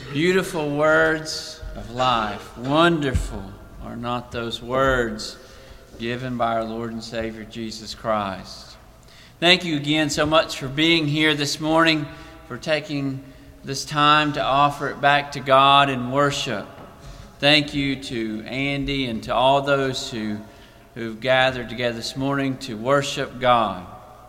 Beautiful words of life. Wonderful are not those words given by our Lord and Savior Jesus Christ. Thank you again so much for being here this morning, for taking this time to offer it back to God in worship. Thank you to Andy and to all those who've gathered together this morning to worship God.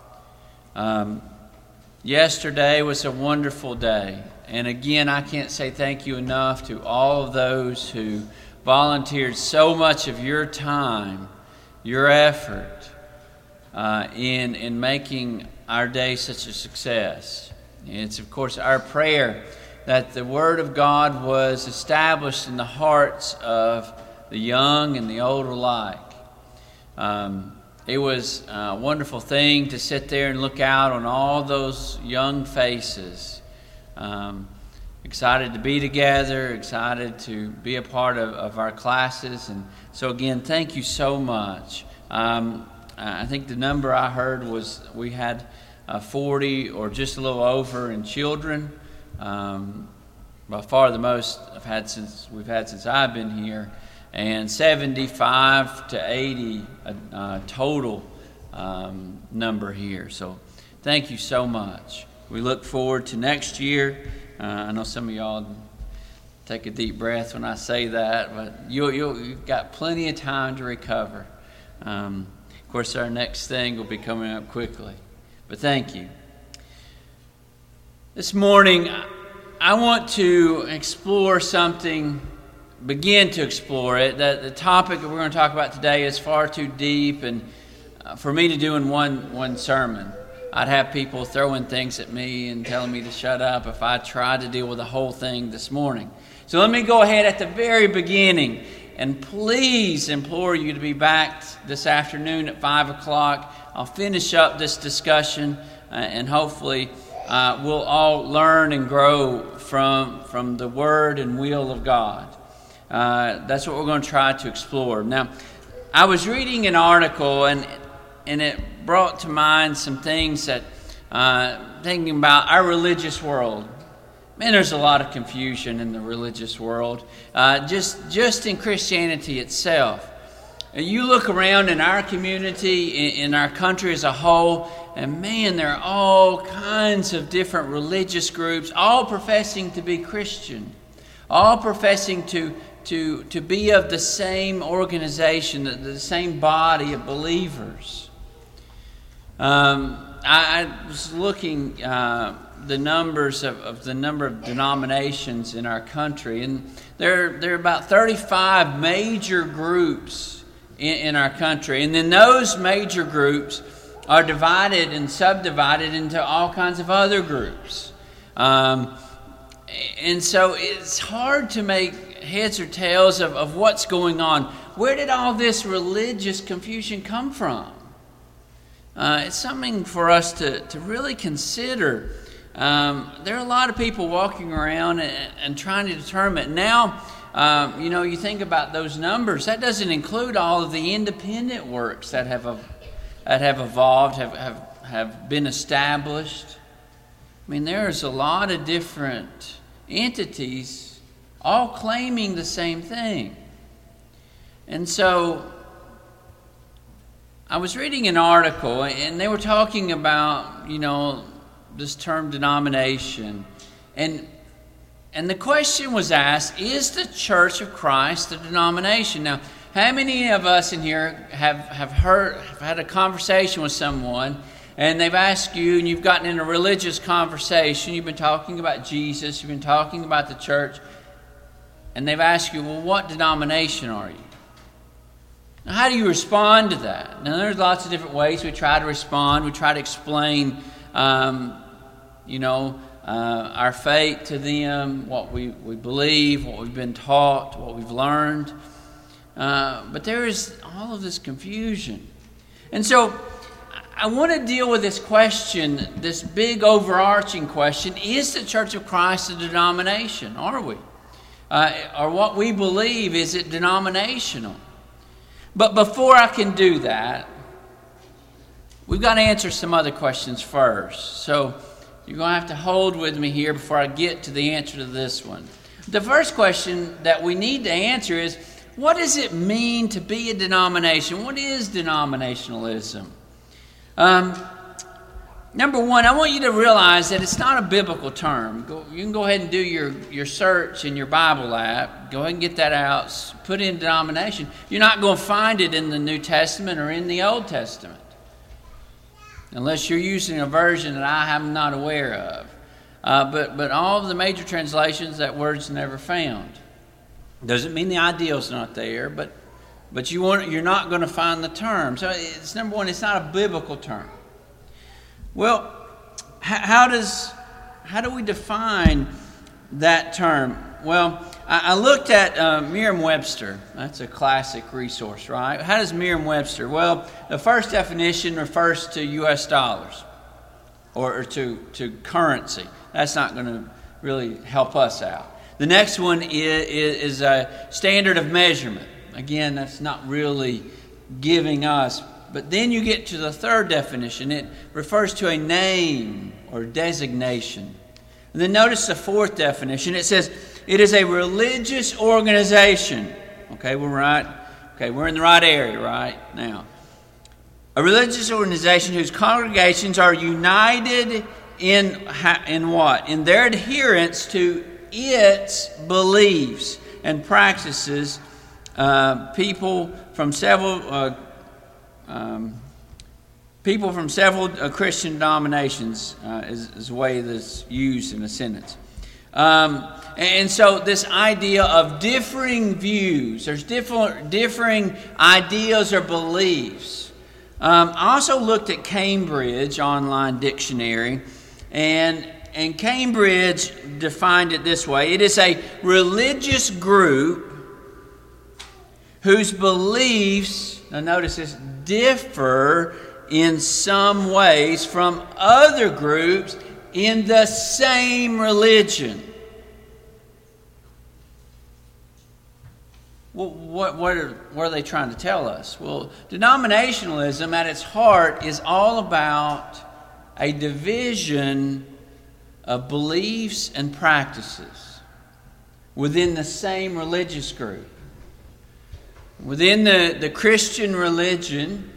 Yesterday was a wonderful day. And again, I can't say thank you enough to all of those who volunteered so much of your time, your effort in making our day such a success. It's, of course, our prayer that the Word of God was established in the hearts of the young and the old alike. It was a wonderful thing to sit there and look out on all those young faces. Excited to be together, excited to be a part of our classes. And so again, thank you so much. I think the number I heard was we had 40 or just a little over in children. By far the most we've had since I've been here. And 75 to 80 total number here. So thank you so much. We look forward to next year. I know some of y'all take a deep breath when I say that, but you've got plenty of time to recover. Of course, our next thing will be coming up quickly. But thank you. This morning, I want to explore something. Begin to explore it. The topic that we're going to talk about today is far too deep and for me to do in one sermon. I'd have people throwing things at me and telling me to shut up if I tried to deal with the whole thing this morning. So let me go ahead at the very beginning and please implore you to be back this afternoon at 5 o'clock. I'll finish up this discussion and hopefully we'll all learn and grow from the Word and will of God. That's what we're going to try to explore. Now, I was reading an article and it brought to mind some things that, thinking about our religious world. Man, there's a lot of confusion in the religious world, just in Christianity itself. You look around in our community, in our country as a whole, and man, there are all kinds of different religious groups, all professing to be Christian, all professing to be of the same organization, the same body of believers. I was looking the numbers of the number of denominations in our country, and there are about 35 major groups in our country, and then those major groups are divided and subdivided into all kinds of other groups. And so it's hard to make heads or tails of what's going on. Where did all this religious confusion come from? It's something for us to really consider. There are a lot of people walking around and trying to determine. Now, you think about those numbers. That doesn't include all of the independent works that have evolved, have been established. I mean, there's a lot of different entities all claiming the same thing. And so I was reading an article, and they were talking about, this term denomination. And the question was asked, is the Church of Christ a denomination? Now, how many of us in here have had a conversation with someone, and they've asked you, and you've gotten in a religious conversation, you've been talking about Jesus, you've been talking about the church, and they've asked you, well, what denomination are you? Now, how do you respond to that? Now, there's lots of different ways we try to respond. We try to explain, our faith to them, what we believe, what we've been taught, what we've learned. But there is all of this confusion. And so I want to deal with this question, this big overarching question, is the Church of Christ a denomination? Are we? Or what we believe, is it denominational? But before I can do that, we've got to answer some other questions first. So you're going to have to hold with me here before I get to the answer to this one. The first question that we need to answer is, what does it mean to be a denomination? What is denominationalism? Number one, I want you to realize that it's not a biblical term. You can go ahead and do your search in your Bible app. Go ahead and get that out. Put in denomination. You're not going to find it in the New Testament or in the Old Testament, unless you're using a version that I am not aware of. But all of the major translations, that word's never found. Doesn't mean the ideal's not there, but you're not going to find the term. So it's number one, it's not a biblical term. Well, how do we define that term? Well, I looked at Merriam-Webster. That's a classic resource, right? How does Merriam-Webster? Well, the first definition refers to U.S. dollars or to currency. That's not going to really help us out. The next one is a standard of measurement. Again, that's not really giving us. But then you get to the third definition. It refers to a name or designation. And then notice the fourth definition. It says it is a religious organization. Okay, we're in the right area right now. A religious organization whose congregations are united in what? In their adherence to its beliefs and practices. People from several Christian denominations is the way that's used in a sentence. And so this idea of differing views, there's differing ideas or beliefs. I also looked at Cambridge Online Dictionary, and Cambridge defined it this way. It is a religious group whose beliefs, now notice this, differ in some ways from other groups in the same religion. Well, what are they trying to tell us? Well, denominationalism at its heart is all about a division of beliefs and practices within the same religious group. Within the Christian religion,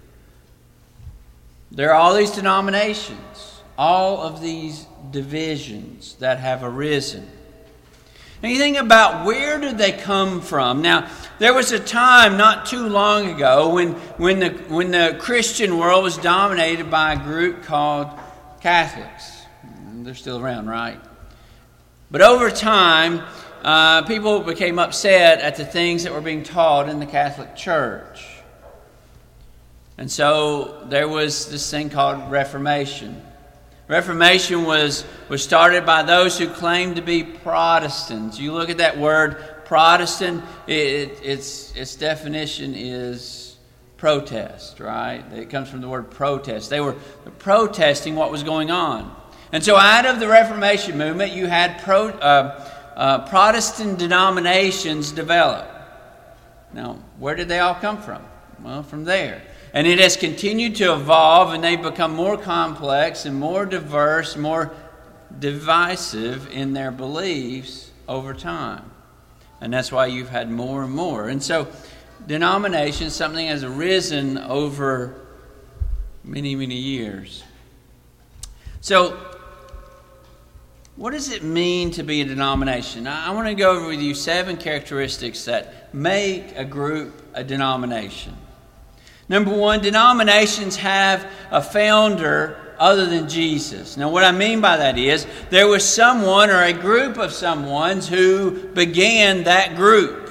there are all these denominations, all of these divisions that have arisen. And you think about, where did they come from? Now, there was a time not too long ago when the Christian world was dominated by a group called Catholics. They're still around, right? But over time, people became upset at the things that were being taught in the Catholic Church. And so there was this thing called Reformation. Reformation was started by those who claimed to be Protestants. You look at that word, Protestant, its definition is protest, right? It comes from the word protest. They were protesting what was going on. And so out of the Reformation movement, you had Protestant denominations develop. Now, where did they all come from? Well, from there. And it has continued to evolve, and they've become more complex and more diverse, more divisive in their beliefs over time. And that's why you've had more and more. And so denominations, something has arisen over many, many years. So what does it mean to be a denomination? I want to go over with you 7 characteristics that make a group a denomination. Number 1, denominations have a founder other than Jesus. Now, what I mean by that is there was someone or a group of someones who began that group.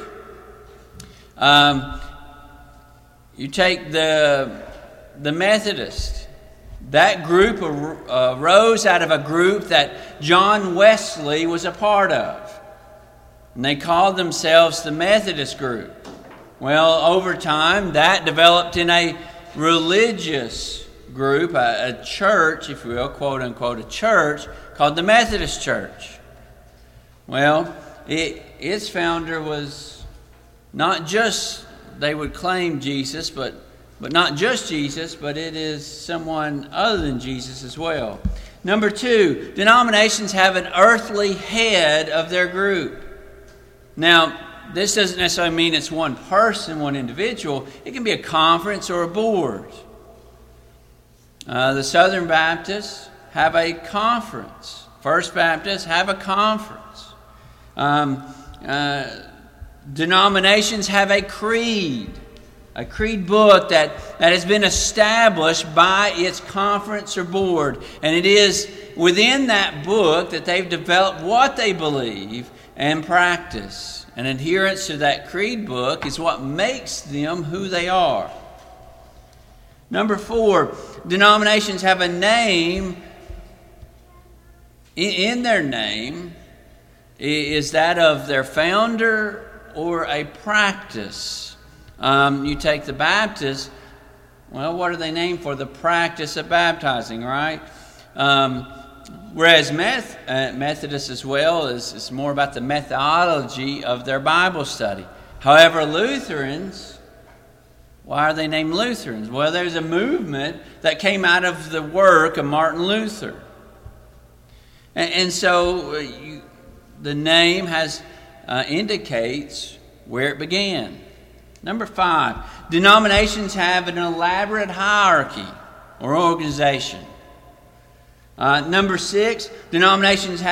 You take the Methodist. That group arose out of a group that John Wesley was a part of. And they called themselves the Methodist group. Well, over time, that developed in a religious group, a church, if you will, quote unquote, a church called the Methodist Church. Well, its founder was not just, they would claim Jesus, but not just Jesus, but it is someone other than Jesus as well. Number 2, denominations have an earthly head of their group. Now, this doesn't necessarily mean it's one person, one individual. It can be a conference or a board. The Southern Baptists have a conference. First Baptists have a conference. Denominations have a creed book that has been established by its conference or board. And it is within that book that they've developed what they believe and practice. And adherence to that creed book is what makes them who they are. Number 4, denominations have a name. In their name is that of their founder or a practice. You take the Baptists, well, what are they named for? The practice of baptizing, right? Whereas Methodists as well is more about the methodology of their Bible study. However, Lutherans, why are they named Lutherans? Well, there's a movement that came out of the work of Martin Luther. And so the name indicates where it began. Number 5, denominations have an elaborate hierarchy or organization. Number 6, denominations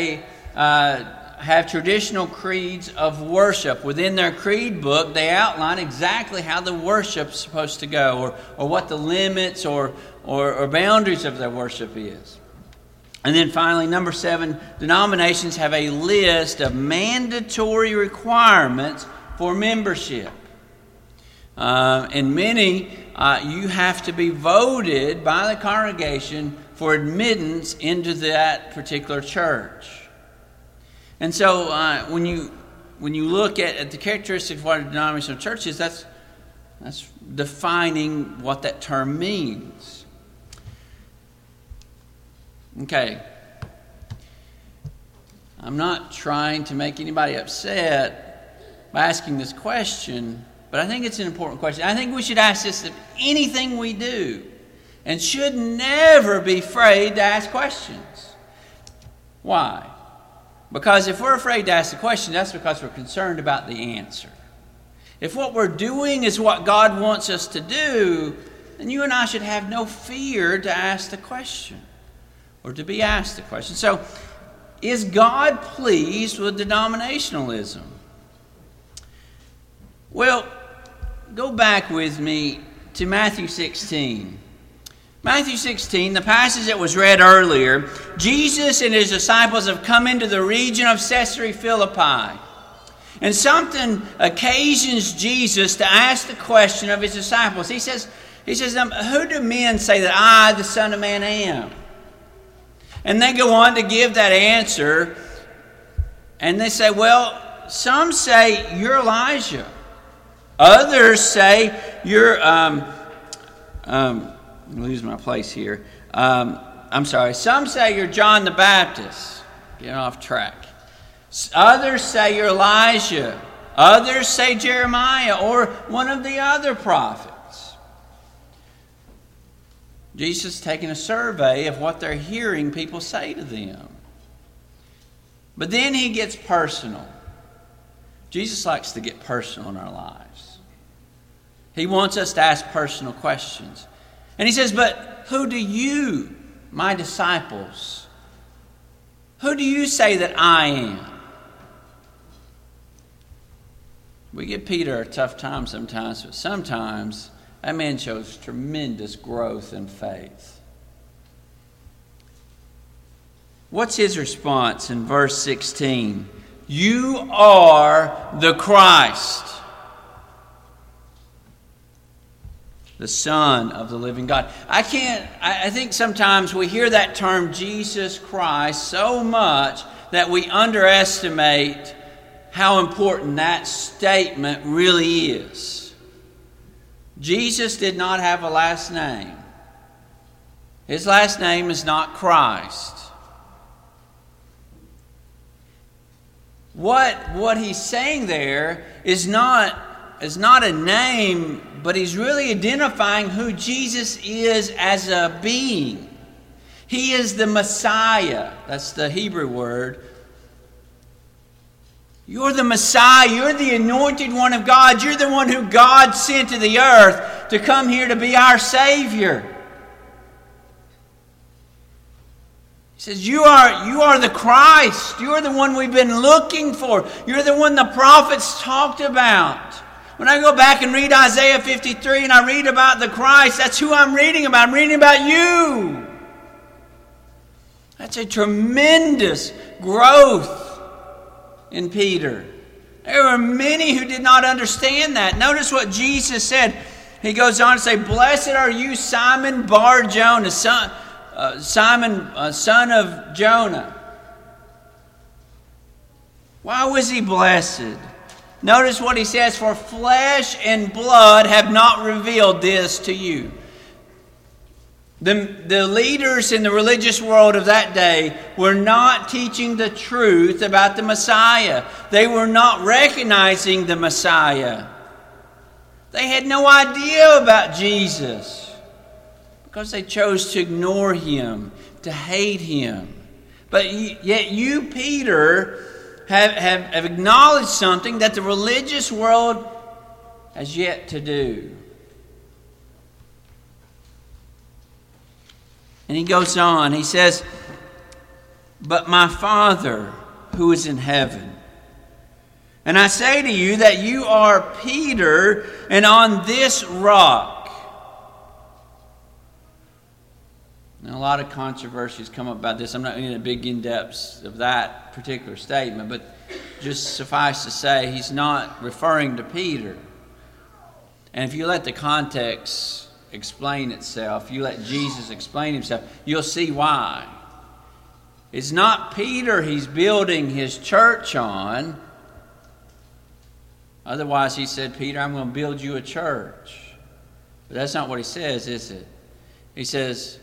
have traditional creeds of worship. Within their creed book, they outline exactly how the worship's supposed to go, or what the limits or boundaries of their worship is. And then finally, number 7, denominations have a list of mandatory requirements for membership. And many, you have to be voted by the congregation for admittance into that particular church. And so when you look at the characteristics of what a denominational church is, that's defining what that term means. Okay. I'm not trying to make anybody upset by asking this question, but I think it's an important question. I think we should ask this of anything we do, and should never be afraid to ask questions. Why? Because if we're afraid to ask the question, that's because we're concerned about the answer. If what we're doing is what God wants us to do, then you and I should have no fear to ask the question, or to be asked the question. So, is God pleased with denominationalism? Well, go back with me to Matthew 16. Matthew 16, the passage that was read earlier, Jesus and his disciples have come into the region of Caesarea Philippi. And something occasions Jesus to ask the question of his disciples. He says, who do men say that I, the Son of Man, am? And they go on to give that answer. And they say, well, some say you're Elijah. Others say you're... I'm losing my place here. I'm sorry. Some say you're John the Baptist. Get off track. Others say you're Elijah. Others say Jeremiah or one of the other prophets. Jesus is taking a survey of what they're hearing people say to them. But then he gets personal. Jesus likes to get personal in our lives. He wants us to ask personal questions. And he says, but who do you, my disciples, who do you say that I am? We give Peter a tough time sometimes, but sometimes that man shows tremendous growth in faith. What's his response in verse 16? You are the Christ, the Son of the living God. I think sometimes we hear that term Jesus Christ so much that we underestimate how important that statement really is. Jesus did not have a last name. His last name is not Christ. What he's saying there is not a name, but he's really identifying who Jesus is as a being. He is the Messiah. That's the Hebrew word. You're the Messiah. You're the anointed one of God. You're the one who God sent to the earth to come here to be our Savior. He says, you are the Christ. You're the one we've been looking for. You're the one the prophets talked about. When I go back and read Isaiah 53 and I read about the Christ, that's who I'm reading about. I'm reading about you. That's a tremendous growth in Peter. There were many who did not understand that. Notice what Jesus said. He goes on to say, "Blessed are you, Simon Bar-Jonah, son of Jonah." Why was he blessed? Notice what he says, "For flesh and blood have not revealed this to you." The leaders in the religious world of that day were not teaching the truth about the Messiah. They were not recognizing the Messiah. They had no idea about Jesus because they chose to ignore him, to hate him. But yet you, Peter, have acknowledged something that the religious world has yet to do. And he goes on, he says, "But my Father who is in heaven, and I say to you that you are Peter, and on this rock." Now, a lot of controversies come up about this. I'm not going to big in depths of that particular statement, but just suffice to say, he's not referring to Peter. And if you let the context explain itself, you let Jesus explain himself, you'll see why. It's not Peter he's building his church on. Otherwise, he said, "Peter, I'm going to build you a church." But that's not what he says, is it? He says,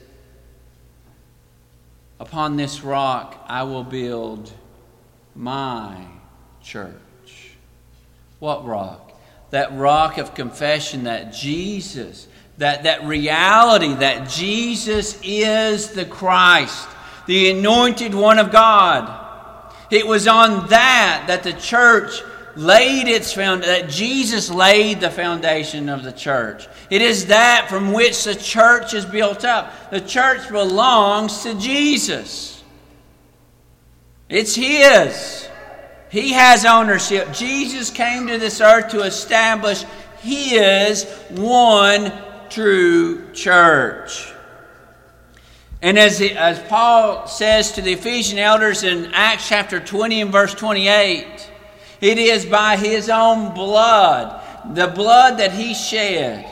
"Upon this rock I will build my church." What rock? That rock of confession that Jesus, that reality that Jesus is the Christ, the anointed one of God. It was on that the church laid its foundation, that Jesus laid the foundation of the church. It is that from which the church is built up. The church belongs to Jesus. It's his. He has ownership. Jesus came to this earth to establish his one true church. And as Paul says to the Ephesian elders in Acts chapter 20 and verse 28, it is by his own blood, the blood that he shed.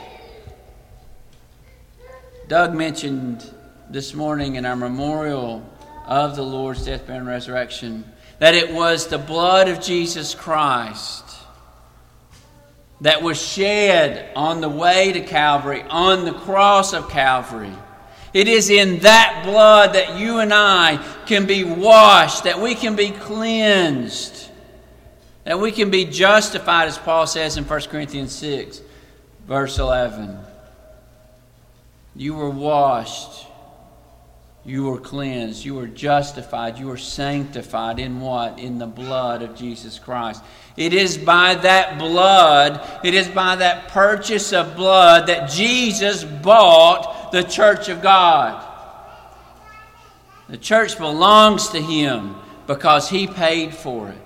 Doug mentioned this morning in our memorial of the Lord's death, burial, and resurrection that it was the blood of Jesus Christ that was shed on the way to Calvary, on the cross of Calvary. It is in that blood that you and I can be washed, that we can be cleansed, that we can be justified, as Paul says in 1 Corinthians 6, verse 11. You were washed, you were cleansed, you were justified, you were sanctified in what? In the blood of Jesus Christ. It is by that blood, it is by that purchase of blood that Jesus bought the church of God. The church belongs to him because he paid for it.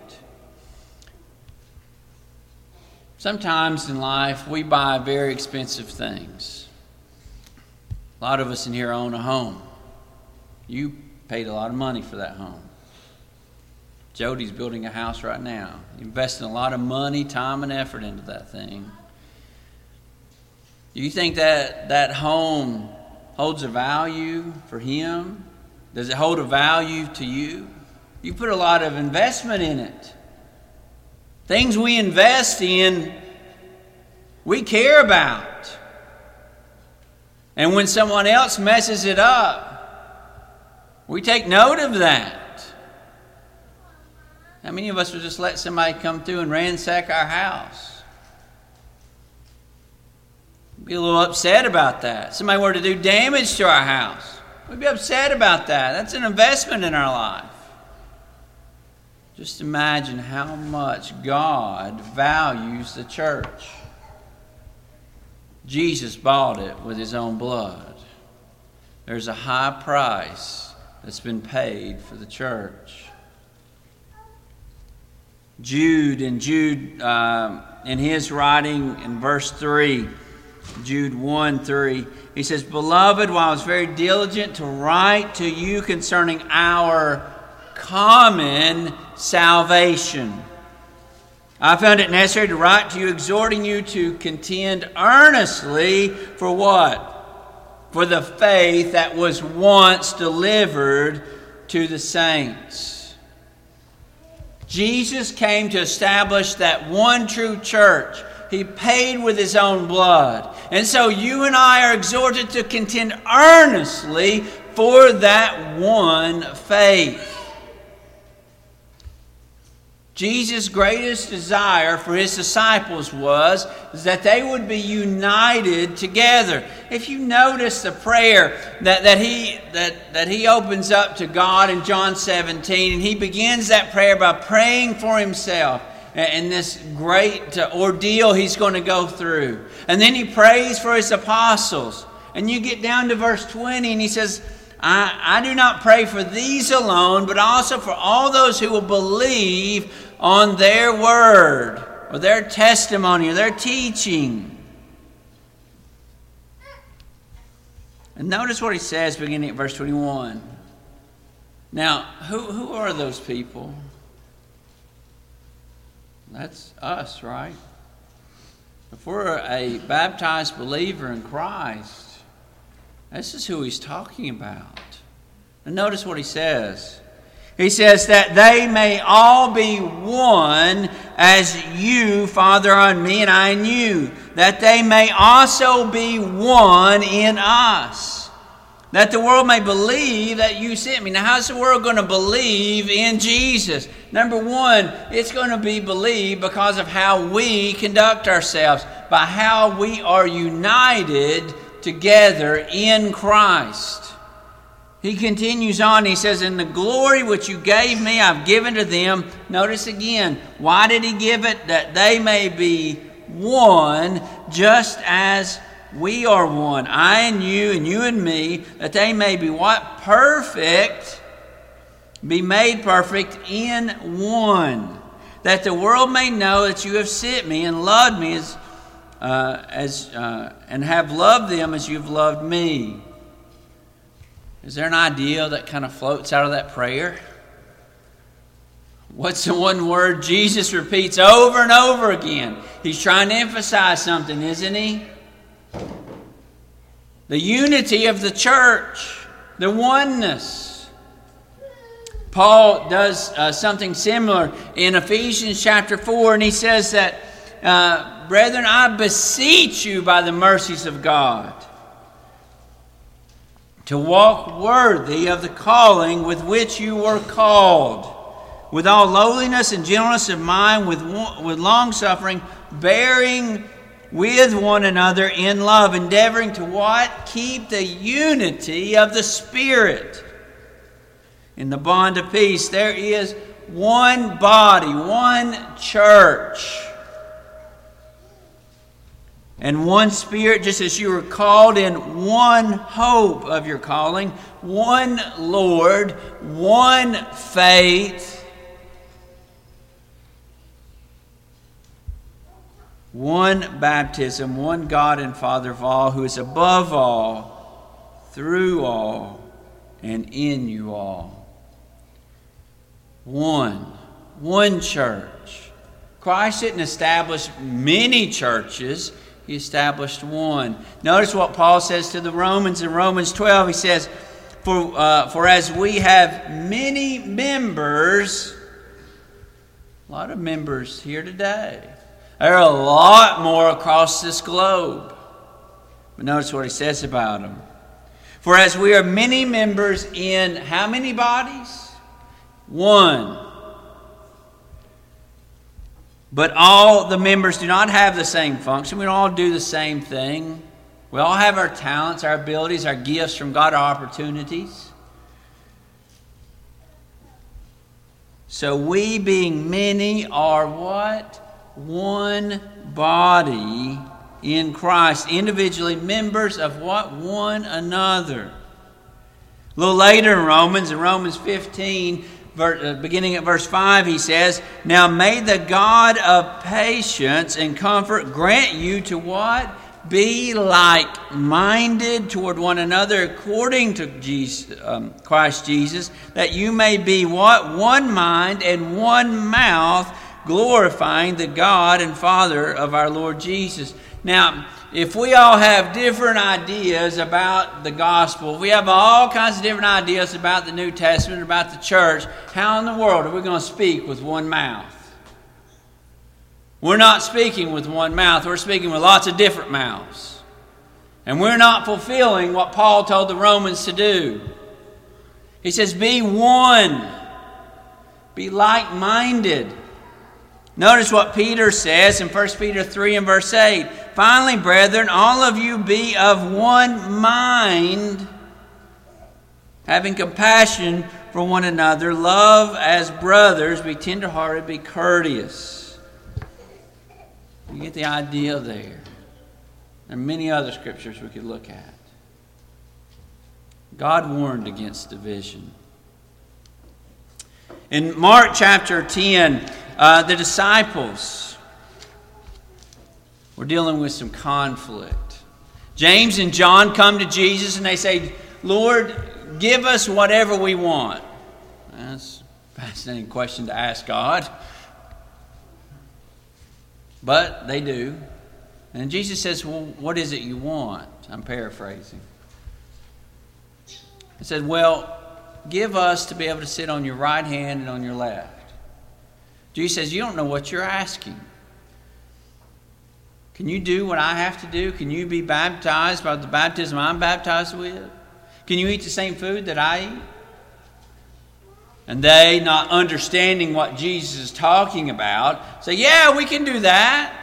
Sometimes in life we buy very expensive things. A lot of us in here own a home. You paid a lot of money for that home. Jody's building a house right now. Investing a lot of money, time, and effort into that thing. Do you think that home holds a value for him? Does it hold a value to you? You put a lot of investment in it. Things we invest in, we care about. And when someone else messes it up, we take note of that. How many of us would just let somebody come through and ransack our house? Be a little upset about that. Somebody were to do damage to our house, we'd be upset about that. That's an investment in our life. Just imagine how much God values the church. Jesus bought it with his own blood. There's a high price that's been paid for the church. Jude, in his writing in verse 3, Jude 1:3, he says, "Beloved, while I was very diligent to write to you concerning our common salvation, I found it necessary to write to you, exhorting you to contend earnestly for what? For the faith that was once delivered to the saints." Jesus came to establish that one true church. He paid with his own blood. And so you and I are exhorted to contend earnestly for that one faith. Jesus' greatest desire for his disciples was that they would be united together. If you notice the prayer that he opens up to God in John 17, and he begins that prayer by praying for himself and this great ordeal he's going to go through. And then he prays for his apostles. And you get down to verse 20 and he says, I do not pray for these alone, but also for all those who will believe on their word or their testimony or their teaching. And notice what he says beginning at verse 21. Now, who are those people? That's us, right? If we're a baptized believer in Christ, this is who he's talking about. And notice what he says. He says that they may all be one as you, Father, are in me and I in you. That they may also be one in us. That the world may believe that you sent me. Now, how's the world going to believe in Jesus? Number one, it's going to be believed because of how we conduct ourselves. By how we are united together in Christ. He continues on, he says, "In the glory which you gave me, I've given to them." Notice again, why did he give it? That they may be one, just as we are one. I and you and me, that they may be what? Perfect, be made perfect in one. That the world may know that you have sent me and loved me and have loved them as you've loved me. Is there an idea that kind of floats out of that prayer? What's the one word Jesus repeats over and over again? He's trying to emphasize something, isn't he? The unity of the church, the oneness. Paul does something similar in Ephesians chapter 4, and he says that, "Brethren, I beseech you by the mercies of God, to walk worthy of the calling with which you were called, with all lowliness and gentleness of mind, with long-suffering, bearing with one another in love, endeavoring to" what? "Keep the unity of the Spirit in the bond of peace." There is one body, one church, and one Spirit, just as you were called in one hope of your calling, one Lord, one faith, one baptism, one God and Father of all, who is above all, through all, and in you all. One church. Christ didn't establish many churches. He established one. Notice what Paul says to the Romans in Romans 12. He says, For as we have many members," a lot of members here today. There are a lot more across this globe. But notice what he says about them. "For as we are many members in" how many bodies? One. "But all the members do not have the same function." We don't all do the same thing. We all have our talents, our abilities, our gifts from God, our opportunities. So we, being many, are what? One body in Christ. Individually members of what? One another. A little later in Romans 15, beginning at verse 5, he says, "Now may the God of patience and comfort grant you to what? Be like-minded toward one another according to Christ Jesus, that you may be what? One mind and one mouth, glorifying the God and Father of our Lord Jesus." Now, if we all have different ideas about the gospel, if we have all kinds of different ideas about the New Testament, about the church, how in the world are we going to speak with one mouth? We're not speaking with one mouth. We're speaking with lots of different mouths. And we're not fulfilling what Paul told the Romans to do. He says, be one. Be like-minded. Notice what Peter says in 1 Peter 3 and verse 8. "Finally, brethren, all of you be of one mind, having compassion for one another, love as brothers, be tenderhearted, be courteous." You get the idea there. There are many other scriptures we could look at. God warned against division. In Mark chapter 10, the disciples were dealing with some conflict. James and John come to Jesus and they say, "Lord, give us whatever we want." That's a fascinating question to ask God. But they do. And Jesus says, "Well, what is it you want?" I'm paraphrasing. He said, "Well, give us to be able to sit on your right hand and on your left." Jesus says, "You don't know what you're asking. Can you do what I have to do? Can you be baptized by the baptism I'm baptized with? Can you eat the same food that I eat?" And they, not understanding what Jesus is talking about, say, "Yeah, we can do that."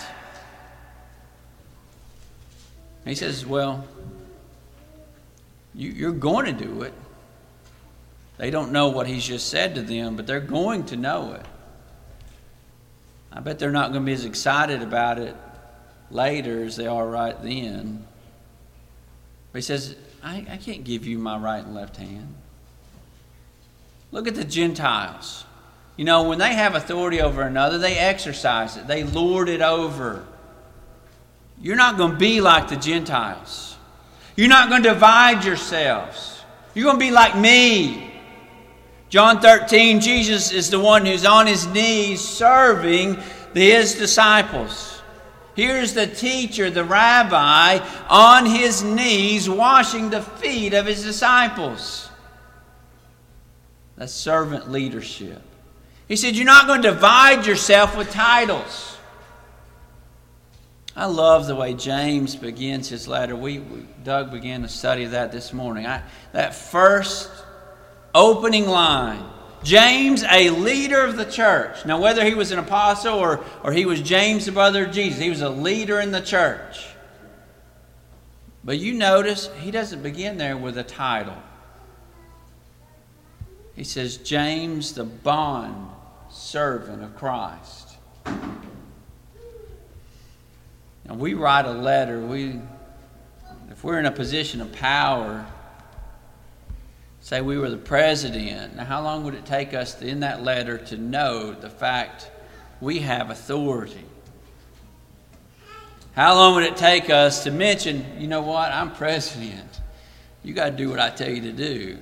And he says, "Well, you're going to do it." They don't know what he's just said to them, but they're going to know it. I bet they're not going to be as excited about it later as they are right then. But he says, I can't give you my right and left hand. Look at the Gentiles. You know, when they have authority over another, they exercise it. They lord it over. You're not going to be like the Gentiles. You're not going to divide yourselves. You're going to be like me. John 13, Jesus is the one who's on his knees serving his disciples. Here's the teacher, the rabbi, on his knees washing the feet of his disciples. That's servant leadership. He said, you're not going to divide yourself with titles. I love the way James begins his letter. Doug began to study that this morning. That first opening line. James, a leader of the church. Now, whether he was an apostle or he was James, the brother of Jesus, he was a leader in the church. But you notice he doesn't begin there with a title. He says, James, the bond servant of Christ. Now, we write a letter. If we're in a position of power, say we were the president. Now, how long would it take us in that letter to know the fact we have authority? How long would it take us to mention, you know what, I'm president. You got to do what I tell you to do.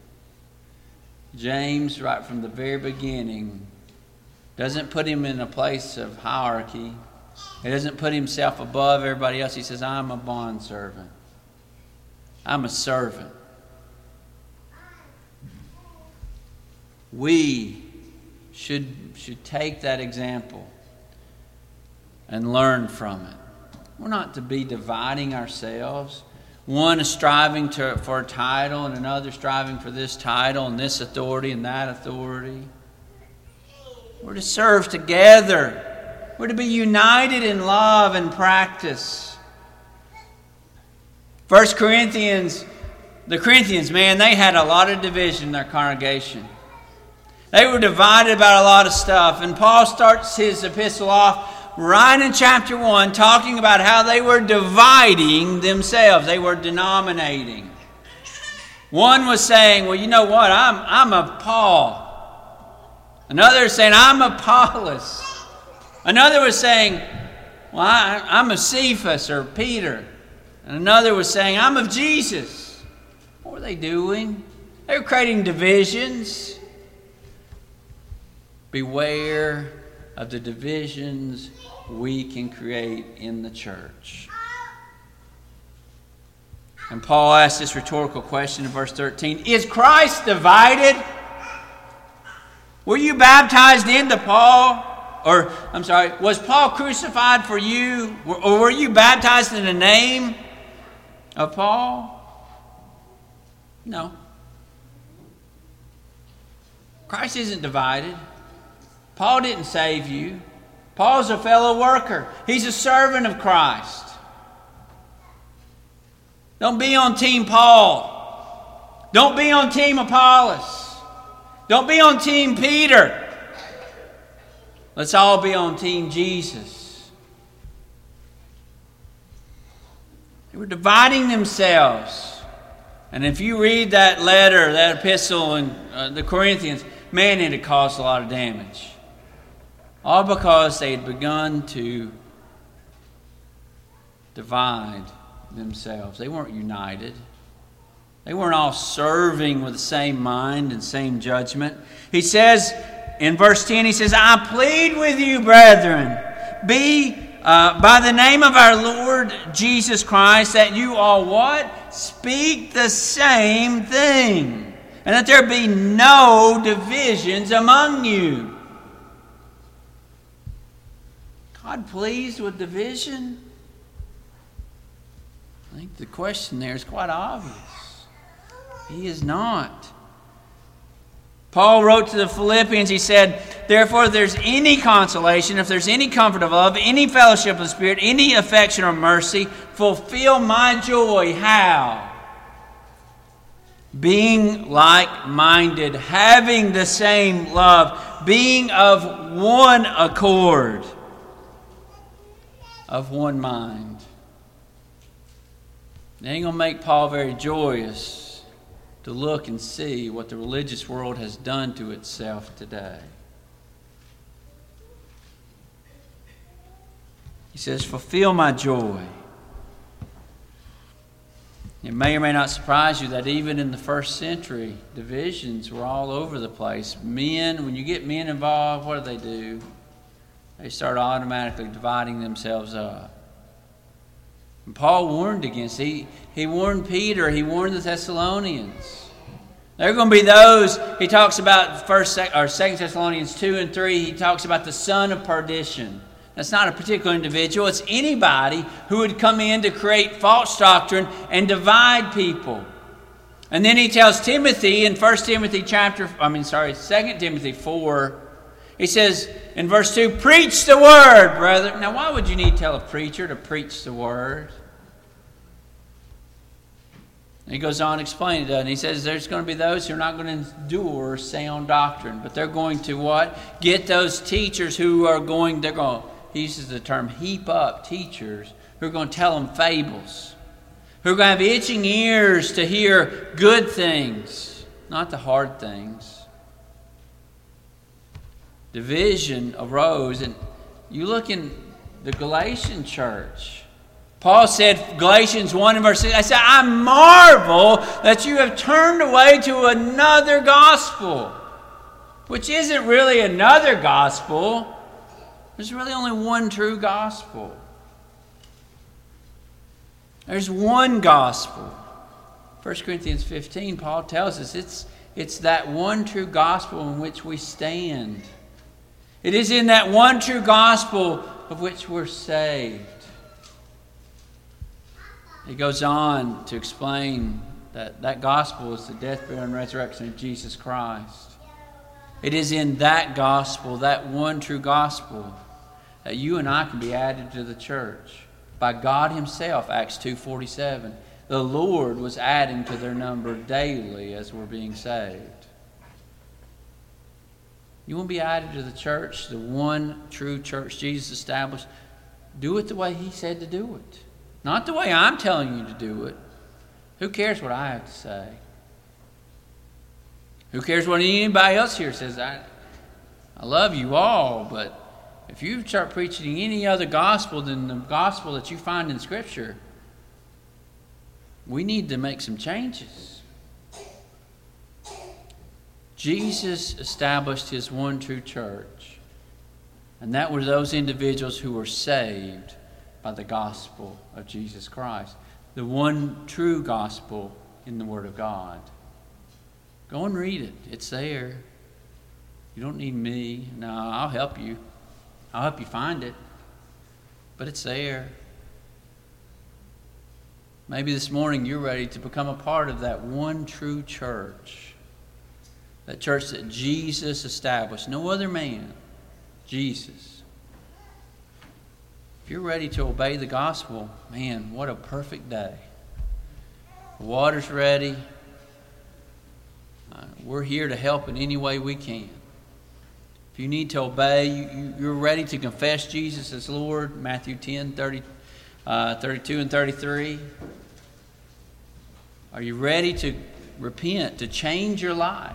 James, right from the very beginning, doesn't put him in a place of hierarchy. He doesn't put himself above everybody else. He says, I'm a bondservant. I'm a servant. We should take that example and learn from it. We're not to be dividing ourselves. One is striving for a title and another striving for this title and this authority and that authority. We're to serve together. We're to be united in love and practice. 1 Corinthians, the Corinthians, man, they had a lot of division in their congregation. They were divided about a lot of stuff. And Paul starts his epistle off right in chapter 1 talking about how they were dividing themselves. They were denominating. One was saying, well, you know what? I'm of Paul. Another was saying, I'm of Apollos. Another was saying, well, I'm of Cephas or Peter. And another was saying, I'm of Jesus. What were they doing? They were creating divisions. Beware of the divisions we can create in the church. And Paul asks this rhetorical question in verse 13. Is Christ divided? Were you baptized into Paul? Was Paul crucified for you? Or were you baptized in the name of Paul? No. Christ isn't divided. Paul didn't save you. Paul's a fellow worker. He's a servant of Christ. Don't be on Team Paul. Don't be on Team Apollos. Don't be on Team Peter. Let's all be on Team Jesus. They were dividing themselves. And if you read that letter, that epistle in the Corinthians, man, it had caused a lot of damage. All because they had begun to divide themselves. They weren't united. They weren't all serving with the same mind and same judgment. He says in verse 10, he says, I plead with you, brethren, by the name of our Lord Jesus Christ, that you all what? Speak the same thing, and that there be no divisions among you. God pleased with division? I think the question there is quite obvious. He is not. Paul wrote to the Philippians, he said, therefore, if there's any consolation, if there's any comfort of love, any fellowship of the Spirit, any affection or mercy, fulfill my joy. How? Being like-minded, having the same love, being of one accord, of one mind. It ain't going to make Paul very joyous to look and see what the religious world has done to itself today. He says, fulfill my joy. It may or may not surprise you that even in the first century, divisions were all over the place. Men, when you get men involved, what do? They start automatically dividing themselves up. And Paul warned against it. He warned Peter. He warned the Thessalonians. There are going to be those, he talks about 2 Thessalonians 2 and 3, he talks about the son of perdition. That's not a particular individual. It's anybody who would come in to create false doctrine and divide people. And then he tells Timothy in 2 Timothy 4, he says in verse 2, preach the word, brother. Now, why would you need to tell a preacher to preach the word? And he goes on to explain it, and he says there's going to be those who are not going to endure sound doctrine, but they're going to what? Get those teachers who are going, he uses the term heap up teachers, who are going to tell them fables, who are going to have itching ears to hear good things, not the hard things. Division arose, and you look in the Galatian church. Paul said, Galatians 1 and verse 6, I said, I marvel that you have turned away to another gospel, which isn't really another gospel. There's really only one true gospel. There's one gospel. 1 Corinthians 15, Paul tells us it's that one true gospel in which we stand. It is in that one true gospel of which we're saved. He goes on to explain that gospel is the death, burial, and resurrection of Jesus Christ. It is in that gospel, that one true gospel, that you and I can be added to the church by God Himself, Acts 2:47. The Lord was adding to their number daily as we're being saved. You want to be added to the church, the one true church Jesus established? Do it the way He said to do it. Not the way I'm telling you to do it. Who cares what I have to say? Who cares what anybody else here says? I love you all, but if you start preaching any other gospel than the gospel that you find in Scripture, we need to make some changes. Jesus established His one true church, and that were those individuals who were saved by the gospel of Jesus Christ, the one true gospel in the Word of God. Go and read it. It's there. You don't need me. No, I'll help you. I'll help you find it. But it's there. Maybe this morning you're ready to become a part of that one true church. That church that Jesus established. No other man. Jesus. If you're ready to obey the gospel, man, what a perfect day. The water's ready. We're here to help in any way we can. If you need to obey, you're ready to confess Jesus as Lord, Matthew 10, 32 and 33. Are you ready to repent, to change your life?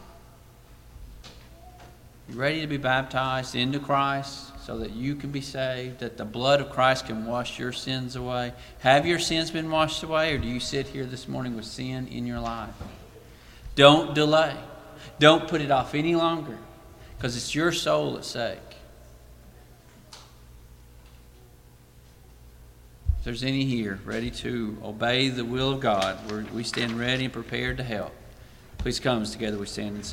You ready to be baptized into Christ so that you can be saved, that the blood of Christ can wash your sins away? Have your sins been washed away, or do you sit here this morning with sin in your life? Don't delay. Don't put it off any longer, because it's your soul at stake. If there's any here ready to obey the will of God, we stand ready and prepared to help. Please come as together we stand and sing.